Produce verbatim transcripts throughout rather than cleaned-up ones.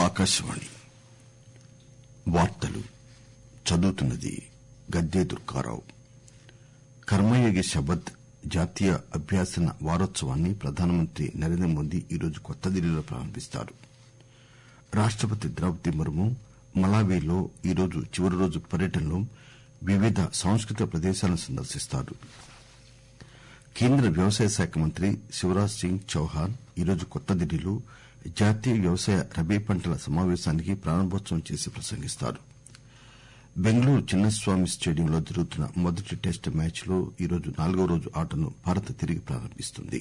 ఆకాశవాణి వార్తలు చదువుతున్నది గద్దే దుర్గారావు. కర్మయోగి శబద్ జాతీయ అభ్యాసన వారోత్సవాన్ని ప్రధానమంత్రి నరేంద్ర మోదీ ఈరోజు కొత్తదిల్లీలో ప్రారంభిస్తారు. రాష్టపతి ద్రౌపది ముర్ము మలావిలో ఈరోజు చివరి రోజు పర్యటనలో వివిధ సాంస్కృతిక ప్రదేశాలను సందర్శిస్తారు. కేంద్ర వ్యవసాయ శాఖ మంత్రి శివరాజ్ సింగ్ చౌహాన్ ఈరోజు కొత్తదిల్లీలో జాతీయ వ్యవసాయ రబీ పంటల సమావేశానికి ప్రారంభోత్సవం చేసి ప్రసంగిస్తారు. బెంగళూరు చిన్నస్వామి స్టేడియంలో జరుగుతున్న మొదటి టెస్టు మ్యాచ్ లో ఈరోజు నాలుగో రోజు ఆటను భారత్ తిరిగి ప్రారంభిస్తుంది.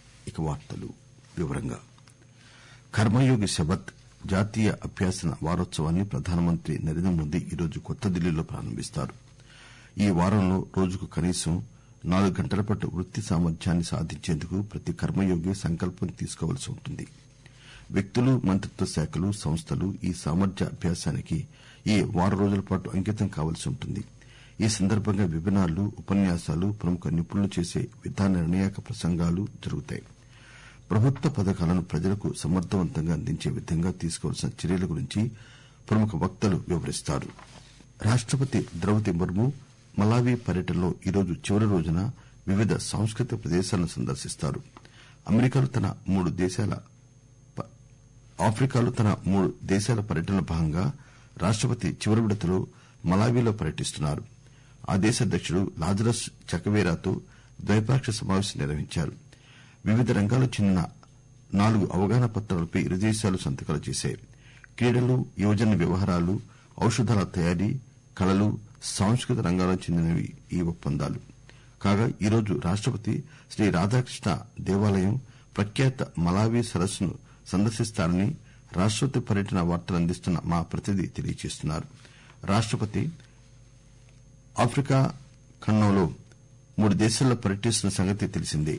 కర్మయోగి శబద్ జాతీయ అభ్యాసన వారోత్సవాన్ని ప్రధానమంత్రి నరేంద్ర మోదీ ఈరోజు కొత్తదిల్లీలో ప్రారంభిస్తారు. ఈ వారంలో రోజుకు కనీసం నాలుగు గంటల పాటు వృత్తి సామర్థ్యాన్ని సాధించేందుకు ప్రతి కర్మయోగి సంకల్పం తీసుకోవలసి ఉంటుంది. వ్యక్తులు, మంత్రిత్వ శాఖలు, సంస్థలు ఈ సామర్థ్య అభ్యాసానికి ఈ వారం రోజుల పాటు అంకితం కావలసి ఉంటుంది. ఈ సందర్బంగా వెబినార్లు, ఉపన్యాసాలు, ప్రముఖ నిపుణులు చేసే విధాన నిర్ణాయక ప్రసంగాలు జరుగుతాయి. ప్రభుత్వ పథకాలను ప్రజలకు సమర్దవంతంగా అందించే విధంగా తీసుకోవలసిన చర్యల గురించి ప్రముఖ వక్తలు వివరిస్తారు. రాష్టపతి ద్రౌపది ముర్ము మలావి పర్యటనలో ఈరోజు చివరి రోజున వివిధ సాంస్కృతిక ప్రదేశాలను సందర్శిస్తారు. అమెరికాలో తన మూడు దేశాల ఆఫ్రికాలో తన మూడు దేశాల పర్యటనలో భాగంగా రాష్టపతి చివరి విడతలో మలావిలో పర్యటిస్తున్నారు. ఆ దేశ అధ్యకుడు లాజరస్ చకవేరాతో ద్వైపాక్షిక సమావేశం నిర్వహించారు. వివిధ రంగాలకు చెందిన నాలుగు అవగాహన పత్రాలపై ఇరు దేశాలు సంతకాలు చేశాయి. క్రీడలు, యువజన వ్యవహారాలు, ఔషధాల తయారీ, కళలు, సాంస్కృతిక రంగాలకు చెందినవి ఈ ఒప్పందాలు. కాగా ఈరోజు రాష్టపతి శ్రీ రాధాకృష్ణ దేవాలయం, ప్రఖ్యాత మలావి సరస్సును సందర్శిస్తారని రాష్టపతి పర్యటన వార్తలు అందిస్తున్న మా ప్రతినిధి తెలియజేస్తున్నారు. రాష్టపతి ఆఫ్రికా ఖండంలో మూడు దేశాల్లో పర్యటిస్తున్న సంగతి తెలిసిందే.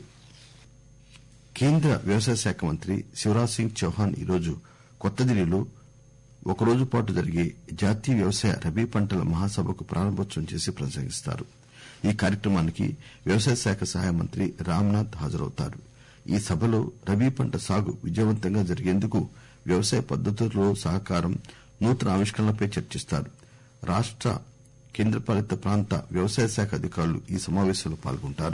కేంద్ర వ్యవసాయ శాఖ మంత్రి శివరాజ్ సింగ్ చౌహాన్ ఈరోజు కొత్తదిల్లీలో ఒకరోజు పాటు జరిగే జాతీయ వ్యవసాయ రబీ పంటల మహాసభకు ప్రారంభోత్సవం చేసి ప్రసంగిస్తారు. ఈ కార్యక్రమానికి వ్యవసాయ శాఖ సహాయ మంత్రి రామ్నాథ్ హాజరవుతారు. ఈ సభలో రబీ పంట సాగు విజయవంతంగా జరిగేందుకు వ్యవసాయ పద్దతుల్లో సహకారం, నూతన ఆవిష్కరణలపై చర్చిస్తారు. రాష్ట, కేంద్రపాలిత ప్రాంత వ్యవసాయ శాఖ అధికారులు ఈ సమావేశంలో పాల్గొంటారు.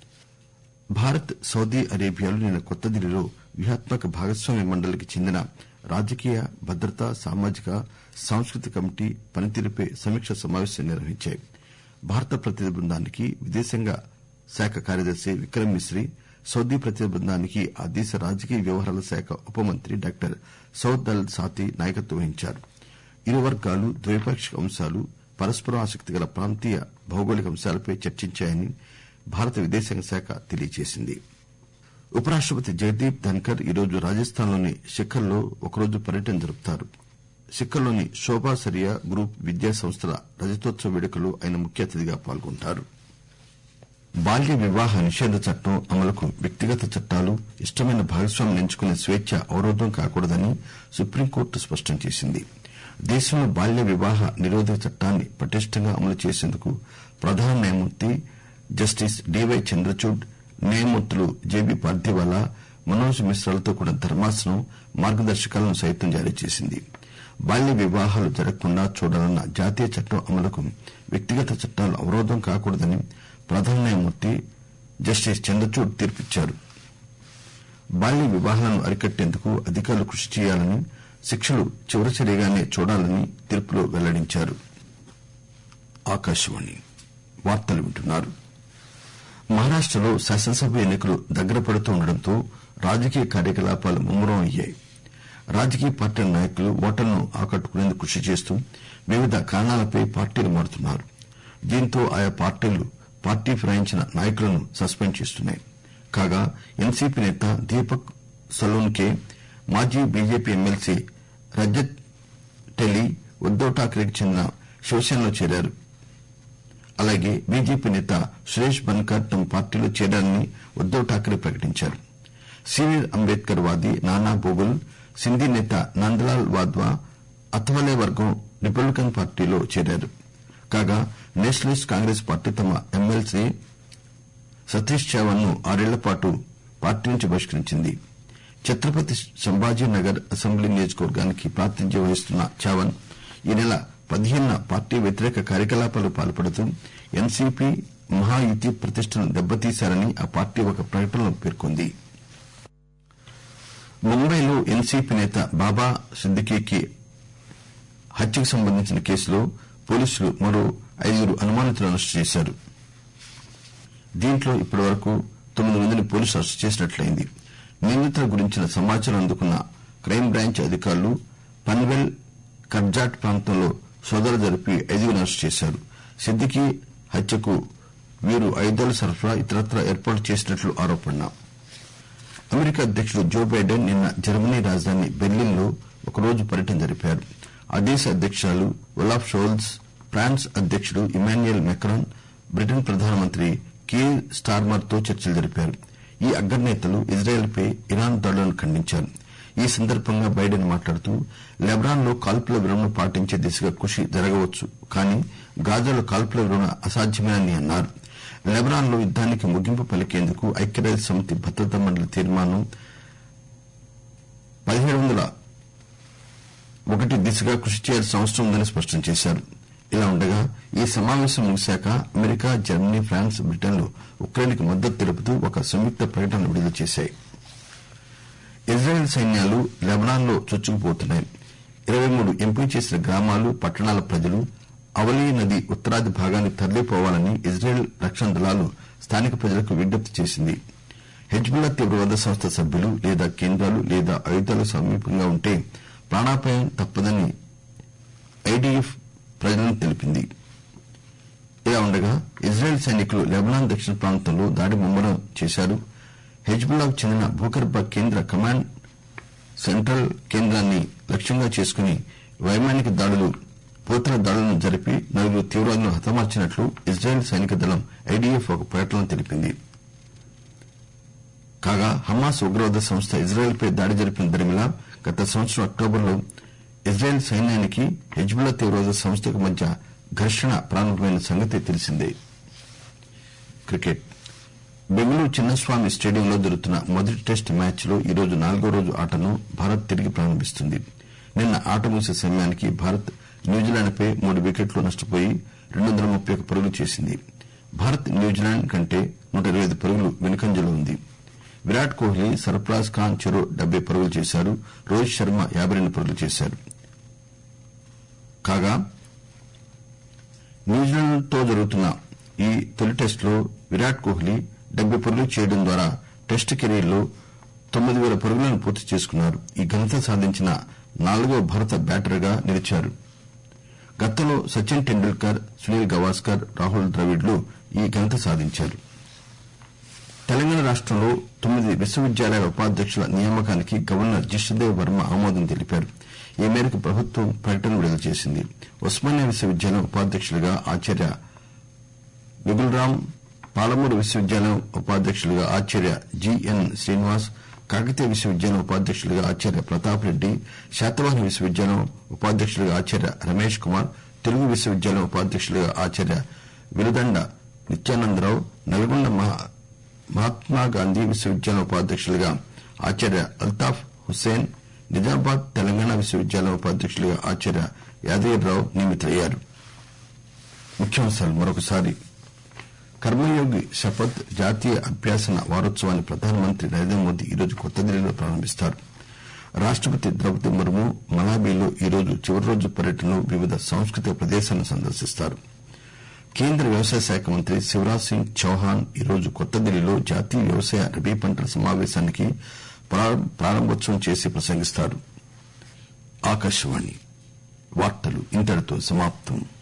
భారత్, సౌదీ అరేబియాలు నిన్న కొత్తదిల్లీలో వ్యూహాత్మక భాగస్వామ్య మండలికి చెందిన రాజకీయ, భద్రతా, సామాజిక, సాంస్కృతిక కమిటీ పనితీరుపై సమీక్ష సమావేశం నిర్వహించాయి. భారత ప్రతినిధి బృందానికి విదేశాంగ శాఖ కార్యదర్శి విక్రమ్ మిశ్రీ, సౌదీ ప్రతినిధి బృందానికి ఆ దేశ రాజకీయ వ్యవహారాల శాఖ ఉప మంత్రి డాక్టర్ సౌద్ అల్ సాతి నాయకత్వం వహించారు. ఇరు వర్గాలు ద్వైపాక్షిక అంశాలు, పరస్పరం ఆసక్తి గల ప్రాంతీయ, భౌగోళిక అంశాలపై చర్చించాయని భారత విదేశాంగ శాఖ తెలియజేసింది. ఉపరాష్టపతి జగదీప్ ధన్కర్ ఈరోజు రాజస్థాన్ లోని సిక్కర్ లో ఒకరోజు పర్యటన జరుపుతారు. సిక్కర్ లోని శోభా సరియా గ్రూప్ విద్యా సంస్థల రజతోత్సవ వేడుకలో ఆయన ముఖ్య అతిథిగా పాల్గొంటారు. బాల్య వివాహ నిషేధ చట్టం అమలుకు వ్యక్తిగత చట్టాలు, ఇష్టమైన భాగస్వామిని ఎంచుకునే స్వేచ్ఛ అవరోధం కాకూడదని సుప్రీంకోర్టు స్పష్టం చేసింది. దేశంలో బాల్య వివాహ నిరోధక చట్టాన్ని పటిష్టంగా అమలు చేసేందుకు ప్రధాన న్యాయమూర్తి జస్టిస్ డివై చంద్రచూడ్, న్యాయమూర్తులు జేబీ పార్థివాలా, మనోజ్ మిశ్రాలతో కూడిన ధర్మాసనం మార్గదర్శకాలను సైతం జారీ చేసింది. బాల్య వివాహాలు జరగకుండా చూడాలన్న జాతీయ చట్టం అమలుకు వ్యక్తిగత చట్టాలు అవరోధం కాకూడదని ప్రధాన న్యాయమూర్తి జస్టిస్ చంద్రచూడ్ తీర్పిచ్చారు. బాల్య వివాహాలను అరికట్టేందుకు అధికారులు కృషి చేయాలని, శిక్షలు చివరిచర్యగానే చూడాలని తీర్పులో వెల్లడించారు. మహారాష్టలో శాసనసభ ఎన్నికలు దగ్గర పడుతూ ఉండడంతో రాజకీయ కార్యకలాపాలు ముమ్మరం అయ్యాయి. రాజకీయ పార్టీల నాయకులు ఓటర్లను ఆకట్టుకునేందుకు కృషి చేస్తూ వివిధ కారణాలపై పార్టీలు మారుతున్నారు. దీంతో ఆయా పార్టీలు పార్టీ ఫిరాయించిన నాయకులను సస్పెండ్ చేస్తున్నాయి. కాగా ఎన్సీపీ నేత దీపక్ సలోన్కే, మాజీ బీజేపీ ఎమ్మెల్సీ రజత్ టెలి ఉద్దవ్ ఠాక్రేకి చెందిన శివసేనలో చేరారు. అలాగే బీజేపీ నేత సురేష్ బన్కర్ తమ పార్టీలో చేరారని ఉద్దవ్ ఠాక్రే ప్రకటించారు. సీనియర్ అంబేద్కర్ వాది నానా బోగుల్, సింధీ నేత నందలాల్ వాద్వా అథవాలే వర్గం రిపబ్లికన్ పార్టీలో చేరారు. కాగా నేషనలిస్ట్ కాంగ్రెస్ పార్టీ తమ ఎమ్మెల్సీ సతీష్ చవాన్ ను ఆరేళ్ల పాటు పార్టీ నుంచి బహిష్కరించింది. ఛత్రపతి సంభాజీనగర్ అసెంబ్లీ నియోజకవర్గానికి ప్రాతినిధ్యం వహిస్తున్న చావన్ ఈ నెల పదిహేనున పార్టీ వ్యతిరేక కార్యకలాపాలకు పాల్పడుతూ ఎన్సీపీ మహాయుతి ప్రతిష్టను దెబ్బతీశారని ఆ పార్టీ ఒక ప్రకటనలో పేర్కొంది. ముంబైలో ఎన్సీపీ నేత బాబా సిద్దికీ హత్యకు సంబంధించిన కేసులో పోలీసులు మరో ఐదుగురు అనుమానితులను అరెస్టు చేశారు. దీంట్లో ఇప్పటివరకు తొమ్మిది మందిని పోలీసులు అరెస్టు చేసినట్లయింది. నిందితుల గురించిన సమాచారం అందుకున్న క్రైమ్ బ్రాంచ్ అధికారులు పన్వేల్ కర్జాట్ ప్రాంతంలో సోదాలు జరిపి ఐదుగురిని అరెస్టు చేశారు. సిద్దికీ హత్యకు వీరు ఆయుధాల సరఫరా ఇతరత్రా ఏర్పాటు చేసినట్లు ఆరోపణ. అమెరికా అధ్యకుడు జో బైడెన్ నిన్న జర్మనీ రాజధాని బెర్లిన్ లో ఒకరోజు పర్యటన జరిపారు. ఆ దేశ అధ్యకురాలు ఒలాఫ్ షోల్జ్, ఫ్రాన్స్ అధ్యకుడు ఇమాన్యుయల్ మెక్రాన్, బ్రిటన్ ప్రధానమంత్రి కీర్ స్టార్మర్ తో చర్చలు జరిపారు. ఈ అగ్రనేతలు ఇజ్రాయెల్ పై ఇరాన్ దాడులను ఖండించారు. ఈ సందర్భంగా బైడెన్ మాట్లాడుతూ లెబనాన్ లో కాల్పుల విరమణ పాటించే దిశగా కృషి జరగవచ్చు, కానీ గాజాలో కాల్పుల విరమణ అసాధ్యమేనని అన్నారు. లెబనాన్ లో యుద్దానికి ముగింపు పలికేందుకు ఐక్యరాజ్య సమితి భద్రతా మండలి తీర్మానం పదిహేడు వందల ఒకటి దిశగా కృషి చేయాల్సిన అవసరం ఉందని స్పష్టం చేశారు. ఇలా ఉండగా ఈ సమావేశం ముగిశాక అమెరికా, జర్మనీ, ఫ్రాన్స్, బ్రిటన్లు ఉక్రెయిన్ కు మద్దతు తెలుపుతూ ఒక సంయుక్త ప్రకటన విడుదల చేశాయి. ఇజ్రాయెల్ సైన్యాలు లెబనాన్ లో చొచ్చుకుపోతున్నాయి. ఇరవై మూడు ఎంపిక చేసిన గ్రామాలు, పట్టణాల ప్రజలు అవలీ నది ఉత్తరాది భాగానికి తరలిపోవాలని ఇజ్రాయెల్ రక్షణ దళాలు స్థానిక ప్రజలకు విజ్ఞప్తి చేసింది. హెజ్బుల్లా తీవ్రవాద సంస్థ సభ్యులు లేదా కేంద్రాలు లేదా ఆయుధాలు సమీపంగా ఉంటే ప్రాణాపాయం తప్పదని ఐడిఎఫ్ ప్రజలను తెలిపింది. ఇలా ఉండగా ఇజ్రాయెల్ సైనికులు లెబనాన్ దక్షిణ ప్రాంతంలో దాడి ముమ్మరం చేశారు. హెజ్బుల్లాకు చెందిన భూగర్భ కేంద్ర కమాండ్ సెంట్రల్ కేంద్రాన్ని లక్ష్యంగా చేసుకుని వైమానిక దాడులు, పోతల దాడులను జరిపి నలుగురు తీవ్రవాదులను హతమార్చినట్లు ఇజ్రాయెల్ సైనిక దళం ఐడిఎఫ్ ఒక ప్రకటనలో తెలిపింది. కాగా హమాస్ ఉగ్రవాద సంస్థ ఇజ్రాయెల్ పై దాడి జరిపిన దరిమిలా గత సంవత్సరం అక్టోబర్లో ఇజ్రాయెల్ సైన్యానికి హెజ్బుల్లా తీవ్రవాద సంస్థకు మధ్య ఘర్షణ ప్రారంభమైన సంగతి తెలిసిందే. క్రికెట్ బెంగళూరు చిన్నస్వామి స్టేడియంలో జరుగుతున్న మొదటి టెస్ట్ మ్యాచ్ లో ఈరోజు నాలుగో రోజు ఆటను భారత్ తిరిగి ప్రారంభిస్తుంది. నిన్న ఆట ముగిసే సమయానికి భారత్ న్యూజిలాండ్ పై మూడు వికెట్లు నష్టపోయి రెండు వందల ముప్పై ఒక్క పరుగులు చేసింది. భారత్ న్యూజిలాండ్ కంటే నూట ఇరవై ఐదు పరుగులు వెనుకంజలో ఉంది. విరాట్ కోహ్లీ, సర్ఫరాజ్ ఖాన్ చెరో డెబ్బై పరుగులు చేశారు. రోహిత్ శర్మ యాబై రెండు పరుగులు చేశారు. కాగా న్యూజిలాండ్ తో జరుగుతున్న ఈ తొలి టెస్టులో విరాట్ కోహ్లీ డెబ్బై పరుగులు చేయడం ద్వారా టెస్ట్ కెరీర్ లో తొమ్మిది పేల పరుగులను పూర్తి చేసుకున్నారు. ఈ ఘనత సాధించిన నాలుగో భారత బ్యాటర్ గా నిలిచారు. గతంలో సచిన్ టెండూల్కర్, సునీల్ గవాస్కర్, రాహుల్ ద్రవిడ్లు ఈ ఘనత సాధించారు. తెలంగాణ రాష్టంలో తొమ్మిది విశ్వవిద్యాలయాల ఉపాధ్యక్షుల నియామకానికి గవర్నర్ జిష్ణుదేవ్ వర్మ ఆమోదం తెలిపారు. ఈ మేరకు ప్రభుత్వం ప్రకటన విడుదల చేసింది. ఉస్మానియా విశ్వవిద్యాలయం ఉపాధ్యక్షులుగా ఆచార్య విగుల్రాం, పాలమూరు విశ్వవిద్యాలయం ఉపాధ్యక్షులుగా ఆచార్య జిఎన్ శ్రీనివాస్, కాకతీయ విశ్వవిద్యాలయం ఉపాధ్యక్షులుగా ఆచార్య ప్రతాప్ రెడ్డి, శాతవాహన విశ్వవిద్యాలయం ఉపాధ్యక్షులుగా ఆచార్య రమేష్ కుమార్, తెలుగు విశ్వవిద్యాలయం ఉపాధ్యక్షులుగా ఆచార్య విరుదండ నిత్యానందరావు, నల్గొండ మహాత్మాగాంధీ విశ్వవిద్యాలయం ఉపాధ్యక్షులుగా ఆచార్య అల్తాఫ్ హుస్సేన్, నిజామాబాద్ తెలంగాణ విశ్వవిద్యాలయం ఉపాధ్యక్షులుగా ఆచార్య యాదగిరిరావు నియమితులయ్యారు. ముఖ్యాంశాలు మరొకసారి. కర్మయోగి శపథ్ జాతీయ అభ్యాసన వారోత్సవాన్ని ప్రధానమంత్రి నరేంద్ర మోదీ ఈరోజు కొత్తదిల్లీలో ప్రారంభిస్తారు. రాష్టపతి ద్రౌపది ముర్ము మలాబీలో ఈరోజు చివరి రోజు పర్యటనలో వివిధ సాంస్కృతిక ప్రదేశాలను సందర్శిస్తారు. కేంద్ర వ్యవసాయ శాఖ మంత్రి శివరాజ్ సింగ్ చౌహాన్ ఈరోజు కొత్తదిల్లీలో జాతీయ వ్యవసాయ రబీ పంటల సమావేశానికి ప్రారంభోత్సవం చేసి ప్రసంగిస్తారు. ఆకాశవాణి వార్తలు ఇంతటితో సమాప్తం.